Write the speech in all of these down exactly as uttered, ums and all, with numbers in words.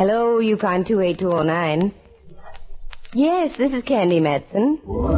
Hello, Yukon two eight two oh nine. Yes, this is Candy Matson.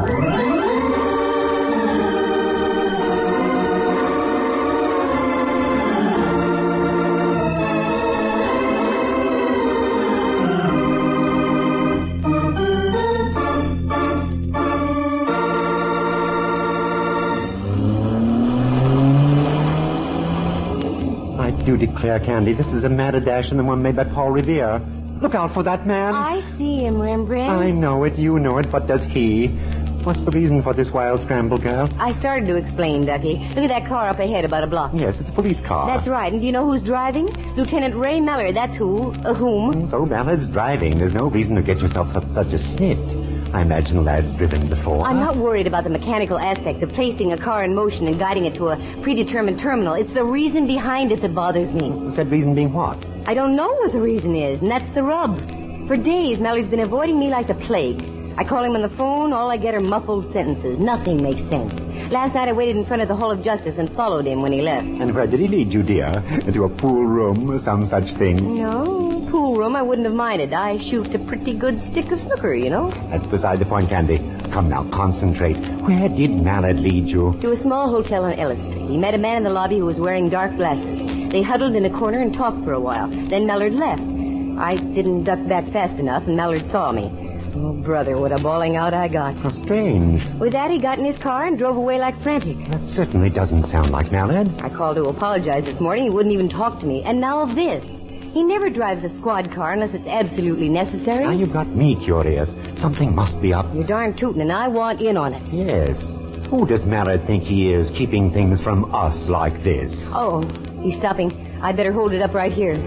I do declare, Candy, this is a madder dash than the one made by Paul Revere. Look out for that man. I see him, Rembrandt. I know it, you know it, but does he? What's the reason for this wild scramble, girl? I started to explain, Ducky. Look at that car up ahead about a block. Yes, it's a police car. That's right. And do you know who's driving? Lieutenant Ray Mallard, that's who. Uh, whom? So Mallard's driving. There's no reason to get yourself up such a snit. I imagine the lad's driven before. I'm not worried about the mechanical aspects of placing a car in motion and guiding it to a predetermined terminal. It's the reason behind it that bothers me. What's that reason being what? I don't know what the reason is, and that's the rub. For days, Mallard's been avoiding me like the plague. I call him on the phone, all I get are muffled sentences. Nothing makes sense. Last night I waited in front of the Hall of Justice and followed him when he left. And where did he lead you, dear? Into a pool room or some such thing? No, pool room I wouldn't have minded. I shoot a pretty good stick of snooker, you know. That's beside the point, Candy. Come now, concentrate. Where did Mallard lead you? To a small hotel on Ellis Street. He met a man in the lobby who was wearing dark glasses. They huddled in a corner and talked for a while. Then Mallard left. I didn't duck back fast enough, and Mallard saw me. Oh, brother, what a bawling out I got. How strange. With that, he got in his car and drove away like frantic. That certainly doesn't sound like Mallard. I called to apologize this morning. He wouldn't even talk to me. And now this. He never drives a squad car unless it's absolutely necessary. Now you've got me curious. Something must be up. You're darn tootin', and I want in on it. Yes. Who does Mallard think he is, keeping things from us like this? Oh, he's stopping. I better hold it up right here.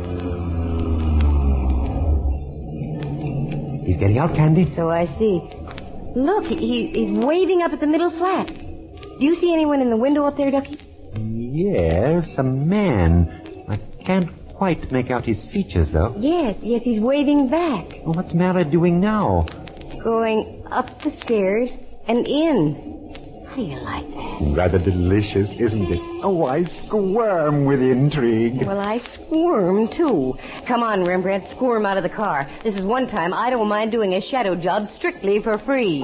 He's getting out, Candy? So I see. Look, he, he's waving up at the middle flat. Do you see anyone in the window up there, Ducky? Yes, a man. I can't quite make out his features, though. Yes, yes, he's waving back. What's Mallard doing now? Going up the stairs and in. How do you like that? Rather delicious, isn't it? Oh, I squirm with intrigue. Well, I squirm, too. Come on, Rembrandt, squirm out of the car. This is one time I don't mind doing a shadow job strictly for free.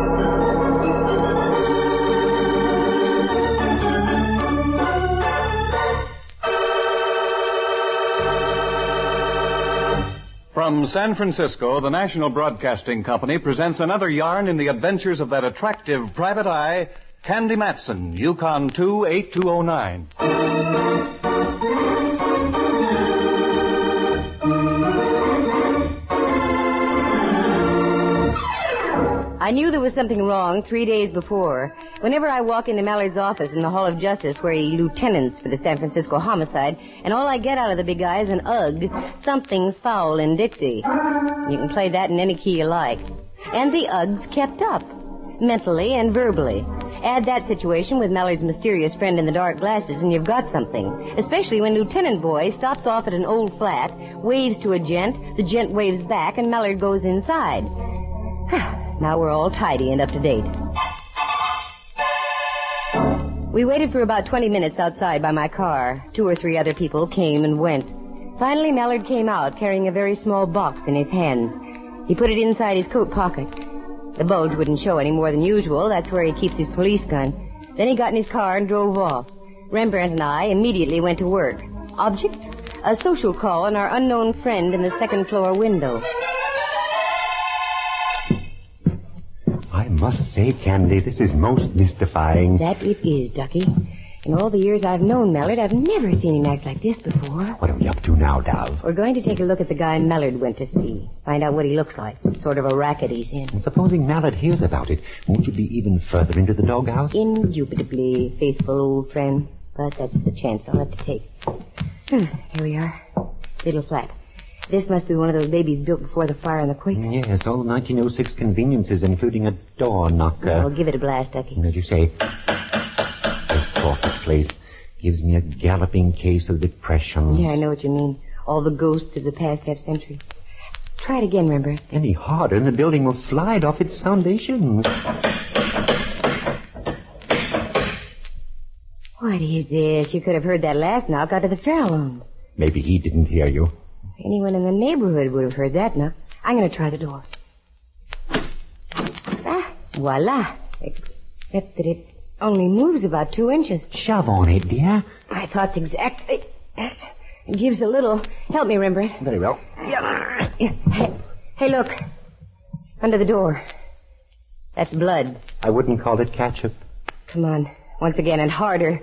From San Francisco, the National Broadcasting Company presents another yarn in the adventures of that attractive private eye, Candy Matson, Yukon two eight two oh nine. I knew there was something wrong three days before. Whenever I walk into Mallard's office in the Hall of Justice, where he lieutenants for the San Francisco homicide, and all I get out of the big guy is an ugh, something's foul in Dixie. You can play that in any key you like. And the ughs kept up, mentally and verbally. Add that situation with Mallard's mysterious friend in the dark glasses, and you've got something. Especially when Lieutenant Boy stops off at an old flat, waves to a gent, the gent waves back, and Mallard goes inside. Now we're all tidy and up to date. We waited for about twenty minutes outside by my car. Two or three other people came and went. Finally, Mallard came out carrying a very small box in his hands. He put it inside his coat pocket. The bulge wouldn't show any more than usual. That's where he keeps his police gun. Then he got in his car and drove off. Rembrandt and I immediately went to work. Object? A social call on our unknown friend in the second floor window. I must say, Candy, this is most mystifying. That it is, Ducky. In all the years I've known Mallard, I've never seen him act like this before. What are we up to now, Dove? We're going to take a look at the guy Mallard went to see. Find out what he looks like. What sort of a racket he's in. And supposing Mallard hears about it, won't you be even further into the doghouse? Indubitably, faithful old friend. But that's the chance I'll have to take. Hmm, here we are. Little flat. This must be one of those babies built before the fire and the quake. Yes, all nineteen oh six conveniences, including a door knocker. Well, give it a blast, Ducky. As you say, this sort of place gives me a galloping case of depression. Yeah, I know what you mean. All the ghosts of the past half century. Try it again, Rembrandt. Any harder and the building will slide off its foundations. What is this? You could have heard that last knock out of the Farallones. Maybe he didn't hear you. Anyone in the neighborhood would have heard that now. I'm going to try the door. Ah, voila. Except that it only moves about two inches. Shove on it, dear. My thoughts exactly. It gives a little. Help me, Rembrandt. Very well. Yeah. Hey, hey, look. Under the door. That's blood. I wouldn't call it ketchup. Come on. Once again and harder.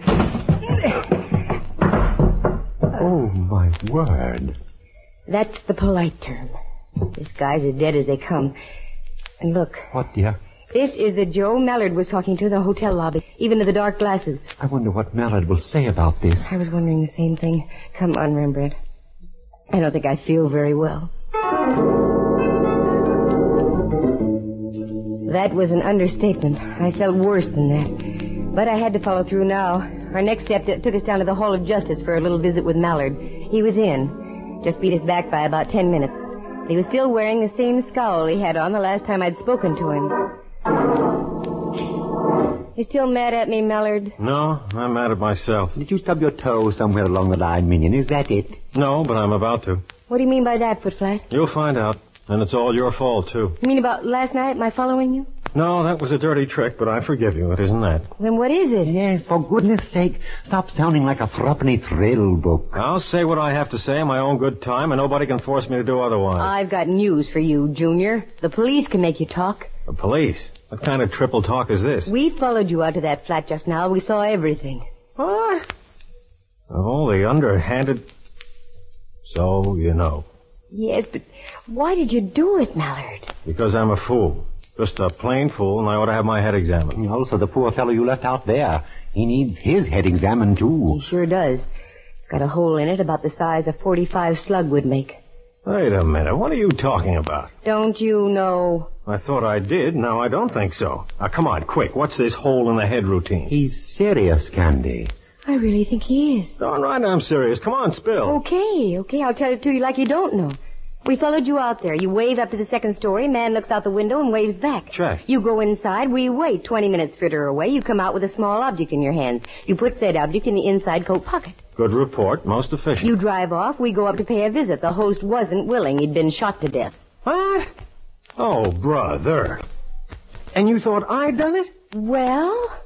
Oh, my word. That's the polite term. This guy's as dead as they come. And look. What, dear? This is the Joe Mallard was talking to in the hotel lobby, even to the dark glasses. I wonder what Mallard will say about this. I was wondering the same thing. Come on, Rembrandt. I don't think I feel very well. That was an understatement. I felt worse than that. But I had to follow through now. Our next step t- took us down to the Hall of Justice for a little visit with Mallard. He was in. Just beat us back by about ten minutes. He was still wearing the same scowl he had on the last time I'd spoken to him. You still mad at me, Mallard? No, I'm mad at myself. Did you stub your toe somewhere along the line, Minion? Is that it? No, but I'm about to. What do you mean by that, Footflat? You'll find out. And it's all your fault, too. You mean about last night, my following you? No, that was a dirty trick, but I forgive you. It isn't that. Then what is it? Yes, for goodness sake, stop sounding like a threepenny thrill book. I'll say what I have to say in my own good time, and nobody can force me to do otherwise. I've got news for you, Junior. The police can make you talk. The police? What kind of triple talk is this? We followed you out to that flat just now. We saw everything. What? Oh, the underhanded... So, you know. Yes, but why did you do it, Mallard? Because I'm a fool. Just a plain fool, and I ought to have my head examined. Also, the poor fellow you left out there. He needs his head examined, too. He sure does. It's got a hole in it about the size a forty-five slug would make. Wait a minute. What are you talking about? Don't you know? I thought I did. Now I don't think so. Now, come on, quick. What's this hole in the head routine? He's serious, Candy. I really think he is. Darn right I'm serious. Come on, spill. Okay, okay. I'll tell it to you like you don't know. We followed you out there. You wave up to the second story. Man looks out the window and waves back. Check. You go inside. We wait twenty minutes further away. You come out with a small object in your hands. You put said object in the inside coat pocket. Good report. Most efficient. You drive off. We go up to pay a visit. The host wasn't willing. He'd been shot to death. What? Oh, brother. And you thought I'd done it? Well...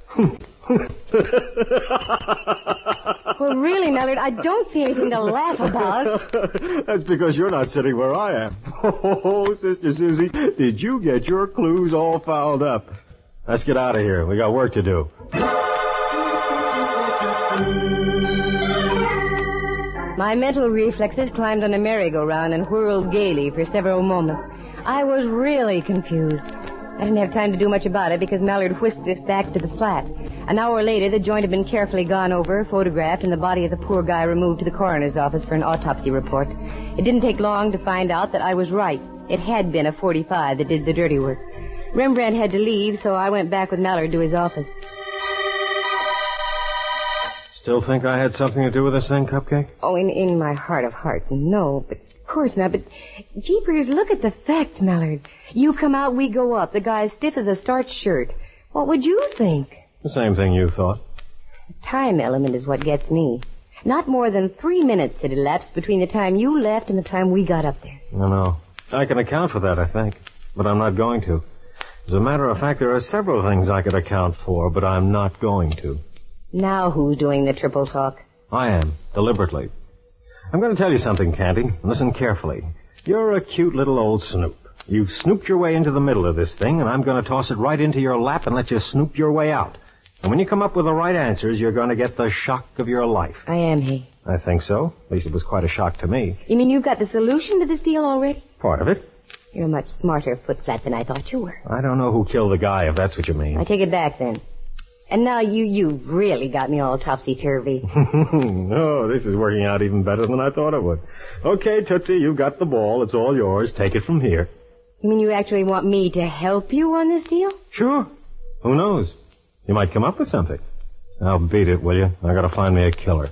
Well, really, Mallard, I don't see anything to laugh about. That's because you're not sitting where I am. Oh, Sister Susie, did you get your clues all fouled up? Let's get out of here. We got work to do. My mental reflexes climbed on a merry-go-round and whirled gaily for several moments. I was really confused. I didn't have time to do much about it because Mallard whisked us back to the flat. An hour later, the joint had been carefully gone over, photographed, and the body of the poor guy removed to the coroner's office for an autopsy report. It didn't take long to find out that I was right. It had been a forty-five that did the dirty work. Rembrandt had to leave, so I went back with Mallard to his office. Still think I had something to do with this thing, Cupcake? Oh, in, in my heart of hearts, no, but of course not. But, jeepers, look at the facts, Mallard. You come out, we go up. The guy's stiff as a starched shirt. What would you think? The same thing you thought. The time element is what gets me. Not more than three minutes had elapsed between the time you left and the time we got up there. I know. I can account for that, I think. But I'm not going to. As a matter of fact, there are several things I could account for, but I'm not going to. Now who's doing the triple talk? I am, deliberately. I'm going to tell you something, Candy. Listen carefully. You're a cute little old snoop. You've snooped your way into the middle of this thing, and I'm going to toss it right into your lap and let you snoop your way out. And when you come up with the right answers, you're going to get the shock of your life. I am he. I think so. At least it was quite a shock to me. You mean you've got the solution to this deal already? Part of it. You're a much smarter Footflat than I thought you were. I don't know who killed the guy, if that's what you mean. I take it back, then. And now you, you've really got me all topsy-turvy. Oh, this is working out even better than I thought it would. Okay, Tootsie, you've got the ball. It's all yours. Take it from here. You mean you actually want me to help you on this deal? Sure. Who knows? You might come up with something. Now beat it, will you? I gotta find me a killer.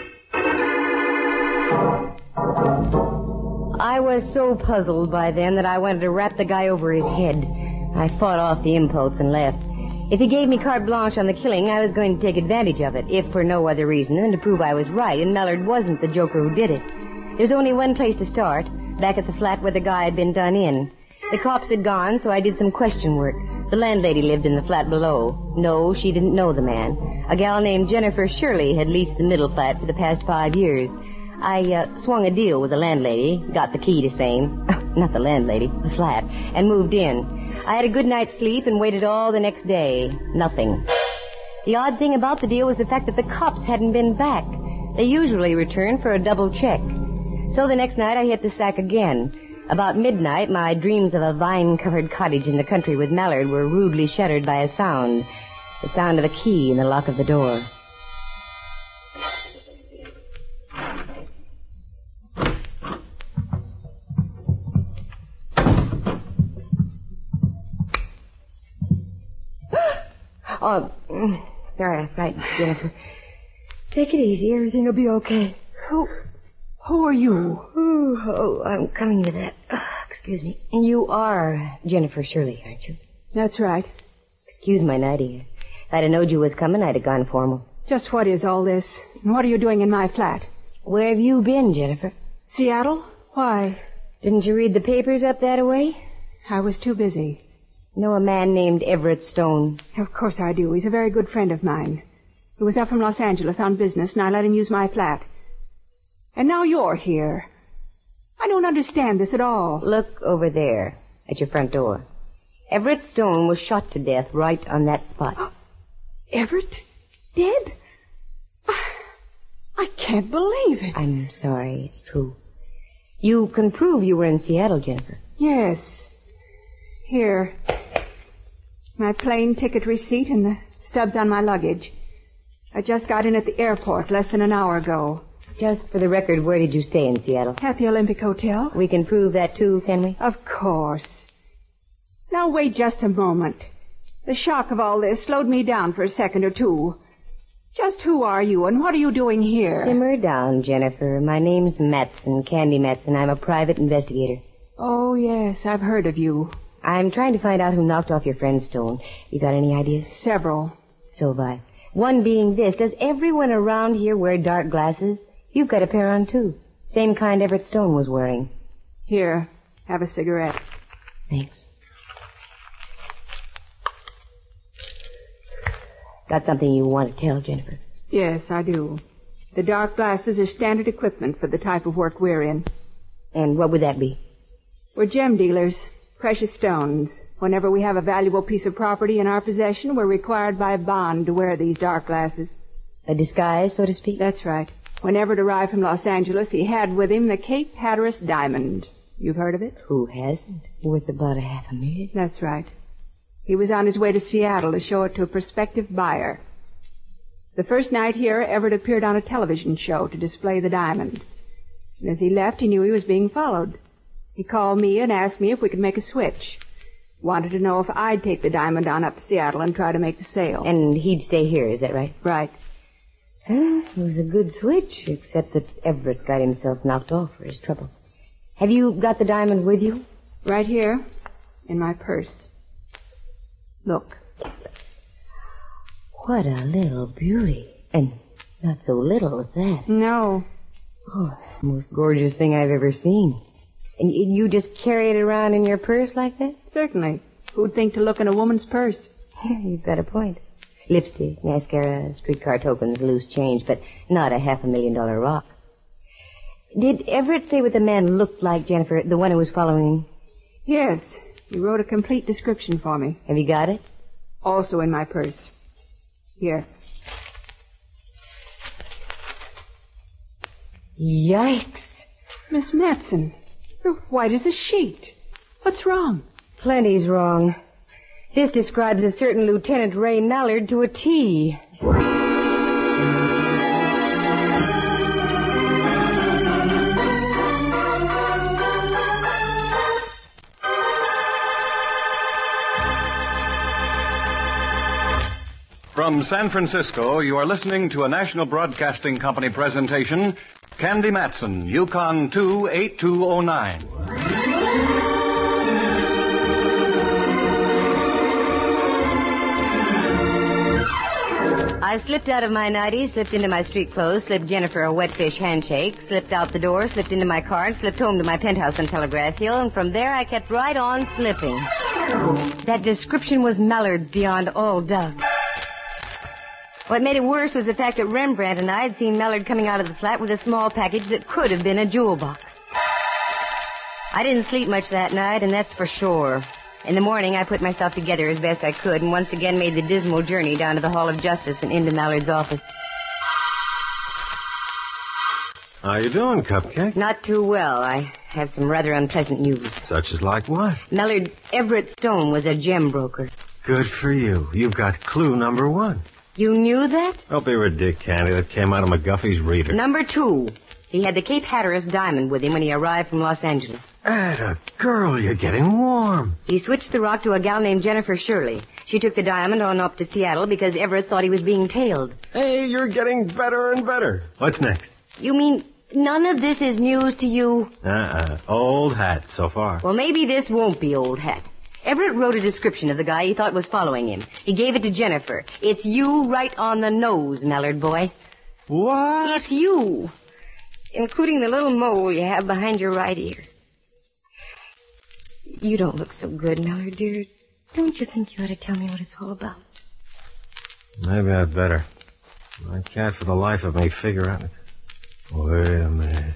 I was so puzzled by then that I wanted to rap the guy over his head. I fought off the impulse and left. If he gave me carte blanche on the killing, I was going to take advantage of it, if for no other reason than to prove I was right and Mallard wasn't the joker who did it. There's only one place to start, back at the flat where the guy had been done in. The cops had gone, so I did some question work. The landlady lived in the flat below. No, she didn't know the man. A gal named Jennifer Shirley had leased the middle flat for the past five years. I uh, swung a deal with the landlady, got the key to same, not the landlady, the flat, and moved in. I had a good night's sleep and waited all the next day. Nothing. The odd thing about the deal was the fact that the cops hadn't been back. They usually return for a double check. So the next night I hit the sack again. About midnight, my dreams of a vine-covered cottage in the country with Mallard were rudely shattered by a sound. The sound of a key in the lock of the door. Oh, sorry I frightened you, Jennifer. Take it easy. Everything will be okay. Who... Who are you? Oh, oh I'm coming to that. Oh, excuse me. You are Jennifer Shirley, aren't you? That's right. Excuse my nightie. If I'd have known you was coming, I'd have gone formal. Just what is all this? And what are you doing in my flat? Where have you been, Jennifer? Seattle? Why? Didn't you read the papers up that way? I was too busy. Know a man named Everett Stone? Of course I do. He's a very good friend of mine. He was up from Los Angeles on business, and I let him use my flat. And now you're here. I don't understand this at all. Look over there, at your front door. Everett Stone was shot to death right on that spot. Uh, Everett? Dead? I can't believe it. I'm sorry, it's true. You can prove you were in Seattle, Jennifer. Yes. Here. My plane ticket receipt and the stubs on my luggage. I just got in at the airport less than an hour ago. Just for the record, where did you stay in Seattle? At the Olympic Hotel. We can prove that, too, can we? Of course. Now, wait just a moment. The shock of all this slowed me down for a second or two. Just who are you, and what are you doing here? Simmer down, Jennifer. My name's Matson, Candy Matson. I'm a private investigator. Oh, yes, I've heard of you. I'm trying to find out who knocked off your friend Stone. You got any ideas? Several. So have I. One being this. Does everyone around here wear dark glasses? You've got a pair on, too. Same kind Everett Stone was wearing. Here, have a cigarette. Thanks. Got something you want to tell, Jennifer? Yes, I do. The dark glasses are standard equipment for the type of work we're in. And what would that be? We're gem dealers, precious stones. Whenever we have a valuable piece of property in our possession, we're required by bond to wear these dark glasses. A disguise, so to speak? That's right. When Everett arrived from Los Angeles, he had with him the Cape Hatteras diamond. You've heard of it? Who hasn't? Worth about a half a million. That's right. He was on his way to Seattle to show it to a prospective buyer. The first night here, Everett appeared on a television show to display the diamond. And as he left, he knew he was being followed. He called me and asked me if we could make a switch. Wanted to know if I'd take the diamond on up to Seattle and try to make the sale. And he'd stay here, is that right? Right. Huh? It was a good switch, except that Everett got himself knocked off for his trouble. Have you got the diamond with you? Right here, in my purse. Look. What a little beauty. And not so little at that. No. Oh, the most gorgeous thing I've ever seen. And you just carry it around in your purse like that? Certainly. Who'd think to look in a woman's purse? You've got a point. Lipstick, mascara, streetcar tokens, loose change, but not a half a million dollar rock. Did Everett say what the man looked like, Jennifer, the one who was following? Yes. He wrote a complete description for me. Have you got it? Also in my purse. Here. Yikes. Miss Matson, you're white as a sheet. What's wrong? Plenty's wrong. This describes a certain Lieutenant Ray Mallard to a T. From San Francisco, you are listening to a National Broadcasting Company presentation, Candy Matson, Yukon two eight two oh nine. I slipped out of my nightie, slipped into my street clothes, slipped Jennifer a wetfish handshake, slipped out the door, slipped into my car, and slipped home to my penthouse on Telegraph Hill, and from there I kept right on slipping. That description was Mallard's beyond all doubt. What made it worse was the fact that Rembrandt and I had seen Mallard coming out of the flat with a small package that could have been a jewel box. I didn't sleep much that night, and that's for sure. In the morning, I put myself together as best I could and once again made the dismal journey down to the Hall of Justice and into Mallard's office. How you doing, Cupcake? Not too well. I have some rather unpleasant news. Such as like what? Mallard Everett Stone was a gem broker. Good for you. You've got clue number one. You knew that? Don't be ridiculous, Candy. That came out of McGuffey's reader. Number two. He had the Cape Hatteras diamond with him when he arrived from Los Angeles. Atta girl, you're getting warm. He switched the rock to a gal named Jennifer Shirley. She took the diamond on up to Seattle because Everett thought he was being tailed. Hey, you're getting better and better. What's next? You mean none of this is news to you? Uh-uh. Old hat so far. Well, maybe this won't be old hat. Everett wrote a description of the guy he thought was following him. He gave it to Jennifer. It's you right on the nose, Mallard boy. What? It's you. Including the little mole you have behind your right ear. You don't look so good, Mallard, dear. Don't you think you ought to tell me what it's all about? Maybe I'd better. I can't for the life of me figure out. Wait a minute.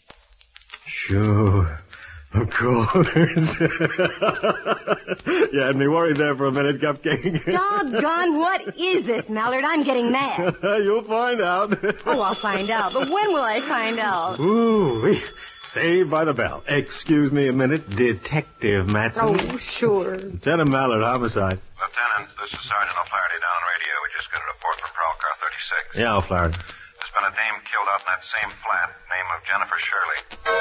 Sure. Of course. You had me worried there for a minute, Cupcake. Doggone, what is this, Mallard? I'm getting mad. You'll find out. Oh, I'll find out. But when will I find out? Ooh, saved by the bell. Excuse me a minute, Detective Matson. Oh, sure. Lieutenant Mallard, homicide. Lieutenant, this is Sergeant O'Flaherty down on radio. We just got a report from Prowl Car thirty-six. Yeah, O'Flaherty. There's been a dame killed out in that same flat, name of Jennifer Shirley.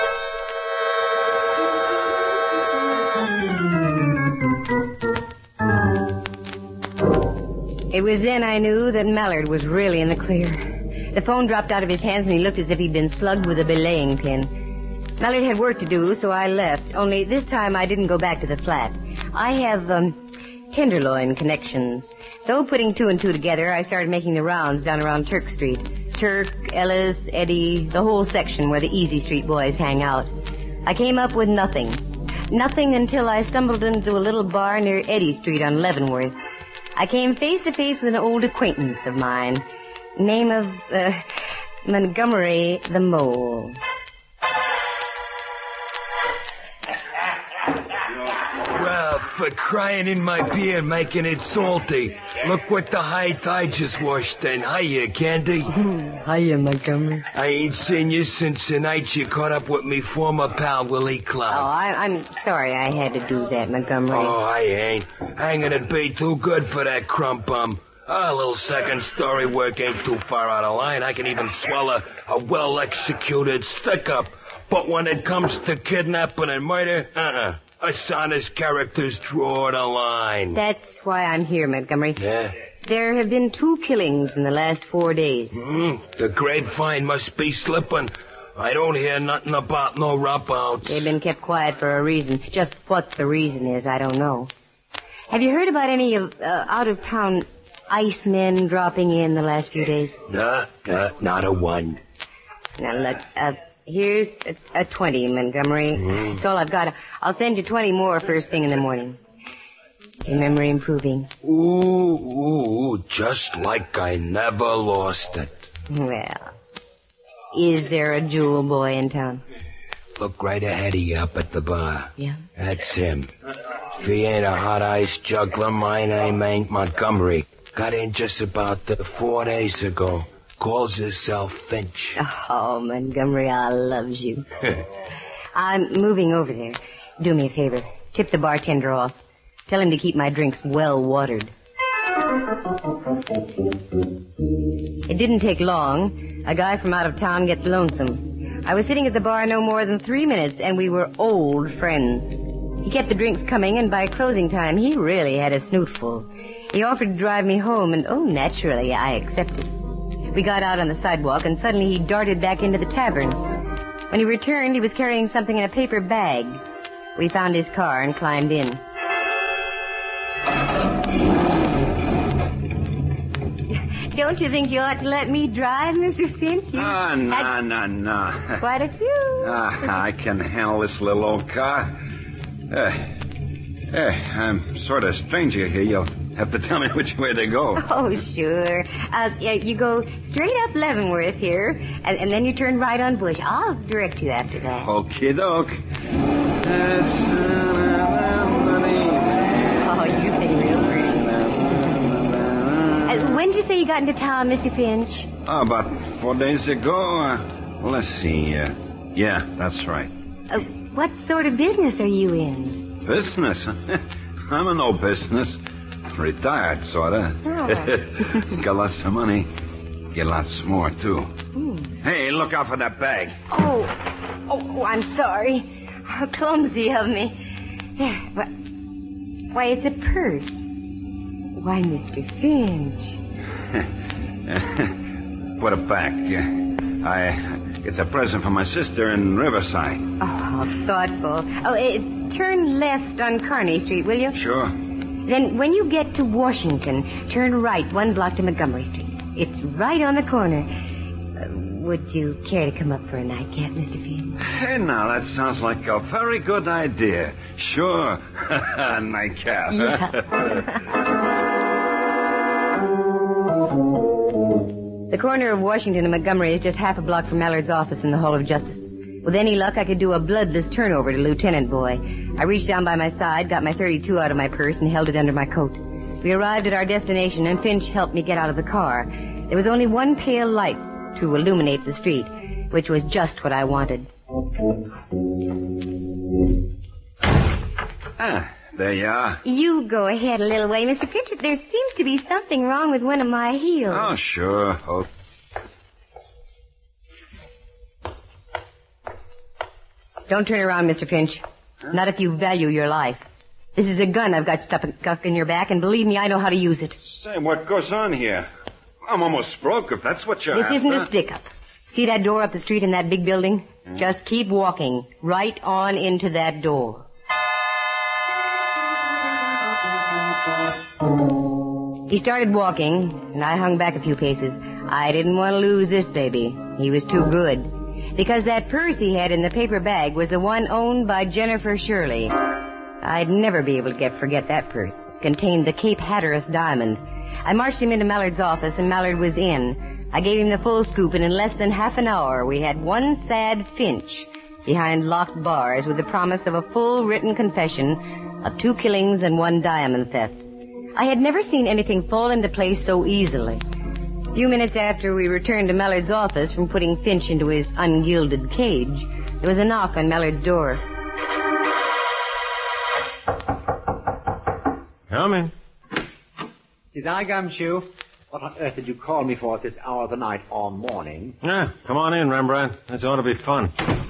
It was then I knew that Mallard was really in the clear. The phone dropped out of his hands and he looked as if he'd been slugged with a belaying pin. Mallard had work to do, so I left. Only this time I didn't go back to the flat. I have, um, tenderloin connections. So putting two and two together, I started making the rounds down around Turk Street. Turk, Ellis, Eddie, the whole section where the Easy Street boys hang out. I came up with nothing. Nothing until I stumbled into a little bar near Eddy Street on Leavenworth. I came face to face with an old acquaintance of mine. Name of, uh, Montgomery the Mole. Well, for crying in my beer and making it salty. Look what the height I just washed in. Hiya, Candy. Hiya, Montgomery. I ain't seen you since the night you caught up with me former pal, Willie Oh, Cloud. I, I'm sorry I had to do that, Montgomery. Oh, I ain't. Hanging'd be too good for that crump bum. A little second story work ain't too far out of line. I can even swallow a well-executed stick-up. But when it comes to kidnapping and murder, uh-uh. Us honest characters draw the line. That's why I'm here, Montgomery. Yeah? There have been two killings in the last four days. Mm, the grapevine must be slipping. I don't hear nothing about no rub-outs. They've been kept quiet for a reason. Just what the reason is, I don't know. Have you heard about any of uh, out-of-town icemen dropping in the last few days? Nah, nah, not a one. Now, look, uh, here's a, a twenty, Montgomery. Mm. That's all I've got. I'll send you twenty more first thing in the morning. Is your memory improving? Ooh, ooh, just like I never lost it. Well, is there a jewel boy in town? Look right ahead of you up at the bar. Yeah? That's him. If he ain't a hot ice juggler, my name ain't Montgomery. Got in just about uh, four days ago. Calls himself Finch. Oh, Montgomery, I loves you. I'm moving over there. Do me a favor. Tip the bartender off. Tell him to keep my drinks well watered. It didn't take long. A guy from out of town gets lonesome. I was sitting at the bar no more than three minutes, and we were old friends. He kept the drinks coming, and by closing time, he really had a snoot full. He offered to drive me home, and oh, naturally, I accepted. We got out on the sidewalk, and suddenly he darted back into the tavern. When he returned, he was carrying something in a paper bag. We found his car and climbed in. Don't you think you ought to let me drive, Mister Finch? You Ah, no, had no, no. quite a few. Ah, I can handle this little old car. Uh, uh, I'm sort of a stranger here. You'll have to tell me which way to go. Oh, sure. Uh, yeah, you go straight up Leavenworth here, and, and then you turn right on Bush. I'll direct you after that. Okie doke. Oh, you sing real pretty. Uh, when did you say you got into town, Mister Finch? Oh, about four days ago. Uh, well, let's see. Uh, yeah, that's right. Uh, what sort of business are you in? Business? I'm in no business. Retired, sort of. Oh. Got lots of money. Get lots more, too. Ooh. Hey, look out for that bag. Oh, oh, I'm sorry. How clumsy of me. There, why, why, it's a purse. Why, Mister Finch. Put it back. Uh, I... It's a present for my sister in Riverside. Oh, how thoughtful. Oh, uh, turn left on Kearney Street, will you? Sure. Then when you get to Washington, turn right one block to Montgomery Street. It's right on the corner. Uh, would you care to come up for a nightcap, Mister Finch? Hey, now, that sounds like a very good idea. Sure. Nightcap. Yeah. The corner of Washington and Montgomery is just half a block from Mallard's office in the Hall of Justice. With any luck, I could do a bloodless turnover to Lieutenant Boy. I reached down by my side, got my thirty-two out of my purse, and held it under my coat. We arrived at our destination, and Finch helped me get out of the car. There was only one pale light to illuminate the street, which was just what I wanted. Ah, there you are. You go ahead a little way, Mister Finch. There seems to be something wrong with one of my heels. Oh, sure. Oh. Don't turn around, Mister Finch. Huh? Not if you value your life. This is a gun I've got stuck in your back, and believe me, I know how to use it. Say, what goes on here? I'm almost broke, if that's what you're This after. isn't a stick-up. See that door up the street in that big building? Hmm? Just keep walking right on into that door. He started walking, and I hung back a few paces. I didn't want to lose this baby. He was too good. Because that purse he had in the paper bag was the one owned by Jennifer Shirley. I'd never be able to get forget that purse. It contained the Cape Hatteras diamond. I marched him into Mallard's office, and Mallard was in. I gave him the full scoop, and in less than half an hour, we had one sad Finch behind locked bars with the promise of a full written confession of two killings and one diamond theft. I had never seen anything fall into place so easily. A few minutes after we returned to Mallard's office from putting Finch into his ungilded cage, there was a knock on Mallard's door. Come in. Is I, Gumshoe? What on earth did you call me for at this hour of the night or morning? Yeah, come on in, Rembrandt. This ought to be fun.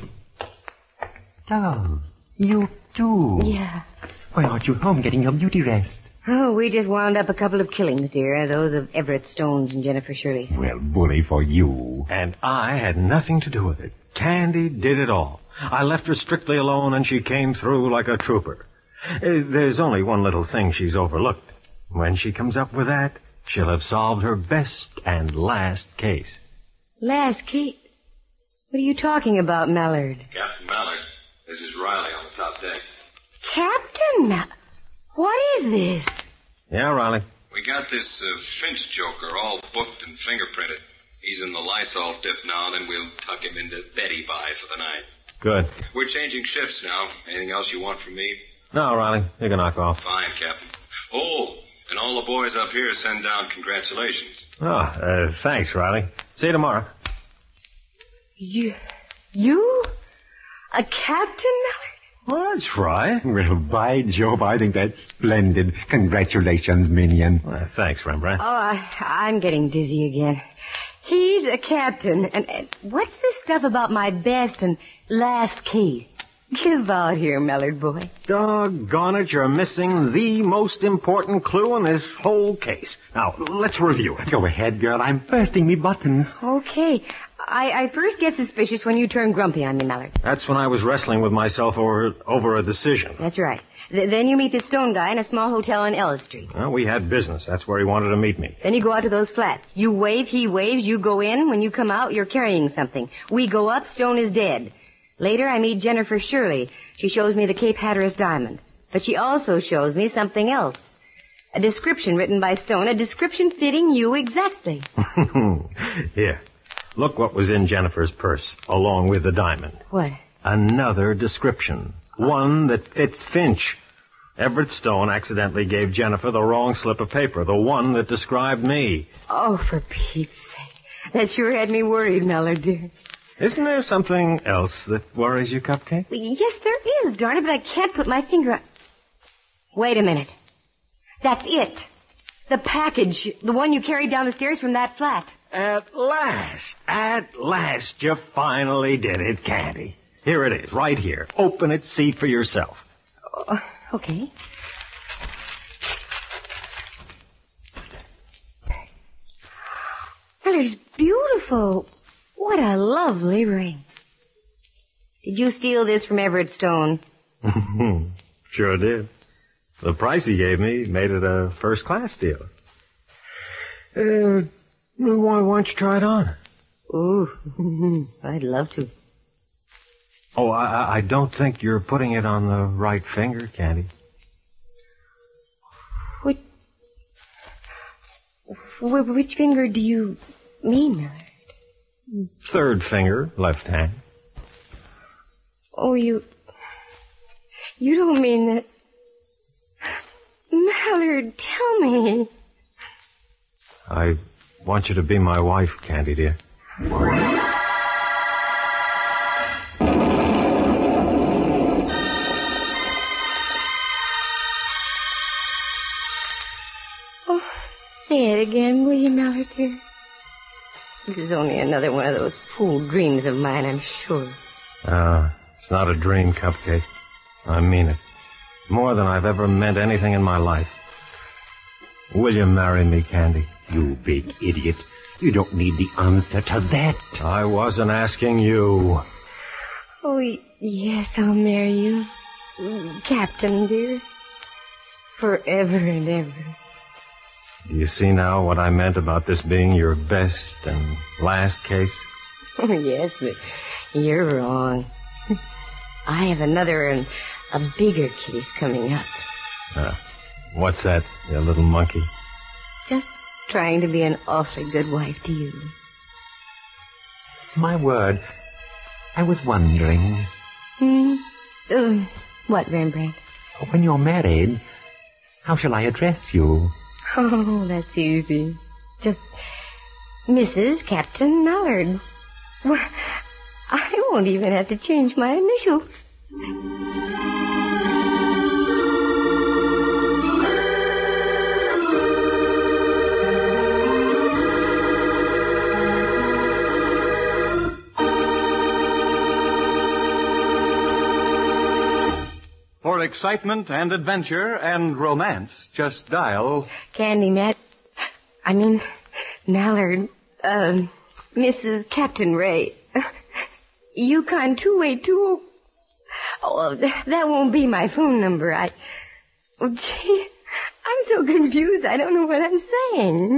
Oh, you too? Yeah. Why aren't you home getting your beauty rest? Oh, we just wound up a couple of killings, dear. Those of Everett Stones and Jennifer Shirley's. Well, bully for you. And I had nothing to do with it. Candy did it all. I left her strictly alone, and she came through like a trooper. Uh, there's only one little thing she's overlooked. When she comes up with that, she'll have solved her best and last case. Last case? What are you talking about, Mallard? Captain Mallard, this is Riley on the top deck. Captain Mallard? What is this? Yeah, Riley. We got this uh, Finch joker all booked and fingerprinted. He's in the Lysol dip now, and then we'll tuck him into Betty Bye for the night. Good. We're changing shifts now. Anything else you want from me? No, Riley. You can knock off. Fine, Captain. Oh, and all the boys up here send down congratulations. Oh, uh, thanks, Riley. See you tomorrow. You... You? A captain, Mallard? Well, that's right. Well, by Jove, I think that's splendid. Congratulations, minion. Well, thanks, Rembrandt. Oh, I, I'm getting dizzy again. He's a captain, and, and what's this stuff about my best and last case? Give out here, Mallard boy. Doggone it, you're missing the most important clue in this whole case. Now, let's review it. Go ahead, girl. I'm bursting me buttons. Okay. I, I first get suspicious when you turn grumpy on me, Mallard. That's when I was wrestling with myself over, over a decision. That's right. Th- then you meet this Stone guy in a small hotel on Ellis Street. Well, we had business. That's where he wanted to meet me. Then you go out to those flats. You wave, he waves, you go in. When you come out, you're carrying something. We go up, Stone is dead. Later, I meet Jennifer Shirley. She shows me the Cape Hatteras diamond. But she also shows me something else. A description written by Stone, a description fitting you exactly. Here. Look what was in Jennifer's purse, along with the diamond. What? Another description. One that fits Finch. Everett Stone accidentally gave Jennifer the wrong slip of paper, the one that described me. Oh, for Pete's sake. That sure had me worried, Mallard, dear. Isn't there something else that worries you, Cupcake? Yes, there is, darn it, but I can't put my finger on... Wait a minute. That's it. The package. The one you carried down the stairs from that flat. At last. At last you finally did it, Candy. Here it is, right here. Open it, see for yourself. Uh, okay. Well, it's beautiful. What a lovely ring. Did you steal this from Everett Stone? Sure did. The price he gave me made it a first-class deal. Uh, why, why don't you try it on? Ooh, I'd love to. Oh, I, I don't think you're putting it on the right finger, Candy. Which, which finger do you mean, Mallard? Third finger, left hand. Oh, you... You don't mean that... Mallard, tell me. I want you to be my wife, Candy, dear. Oh, say it again, will you, Mallard, dear? This is only another one of those fool dreams of mine, I'm sure. Ah, uh, it's not a dream, Cupcake. I mean it. More than I've ever meant anything in my life. Will you marry me, Candy? You big idiot. You don't need the answer to that. I wasn't asking you. Oh, yes, I'll marry you. Captain, dear. Forever and ever. Do you see now what I meant about this being your best and last case? Oh, yes, but you're wrong. I have another and a bigger case coming up. Uh, what's that, you little monkey? Just trying to be an awfully good wife to you. My word. I was wondering. Hmm? Uh, what, Rembrandt? When you're married, how shall I address you? Oh, that's easy. Just Missus Captain Mallard. Well, I won't even have to change my initials. For excitement and adventure and romance, just dial... Candy Matt... I mean, Mallard, uh, Missus Captain Ray. Yukon two eight two... Oh, that won't be my phone number. I... Oh, gee, I'm so confused, I don't know what I'm saying.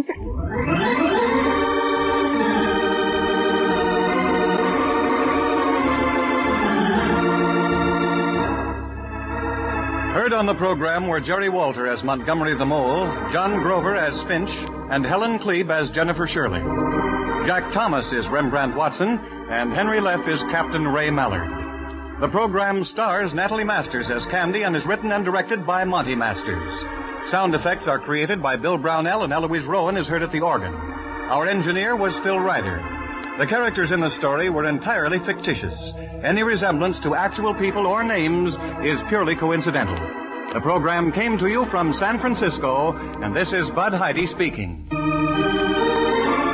Heard on the program were Jerry Walter as Montgomery the Mole, John Grover as Finch, and Helen Klebe as Jennifer Shirley. Jack Thomas is Rembrandt Watson, and Henry Leff is Captain Ray Mallard. The program stars Natalie Masters as Candy and is written and directed by Monty Masters. Sound effects are created by Bill Brownell, and Eloise Rowan is heard at the organ. Our engineer was Phil Ryder. The characters in the story were entirely fictitious. Any resemblance to actual people or names is purely coincidental. The program came to you from San Francisco, and this is Bud Heide speaking.